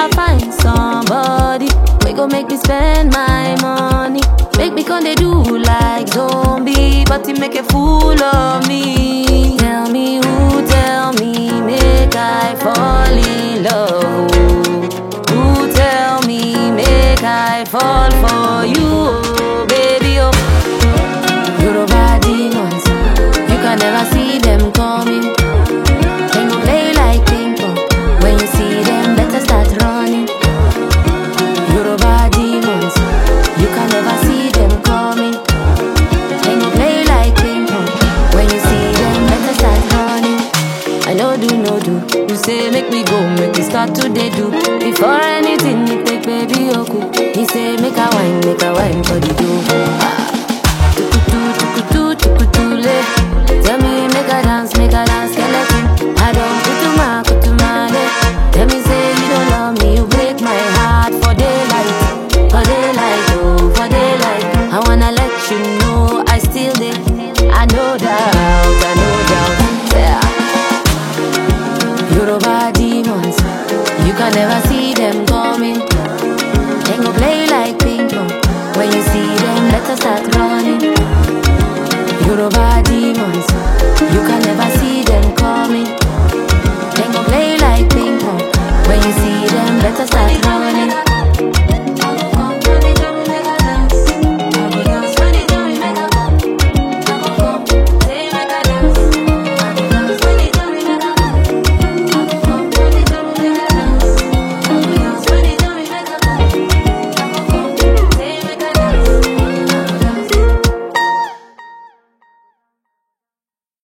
I find somebody we go make me spend my money. Make me come they do like zombie, but he make a fool of me. Tell me who, tell me, make I fall in love. Who tell me, make I fall for you, oh, baby, oh. Yoruba demons, you can never see them coming. They go play like ping pong. When you see them, better start running. Yoruba demons, you can never see them coming. They go play like ping pong. When you see them, better start running. I no do, no do. You say make me go, make me start today do. Before anything, you take baby oku. He say make a wine for the dough. Ah, tukutu, tukutu, tukutu, le.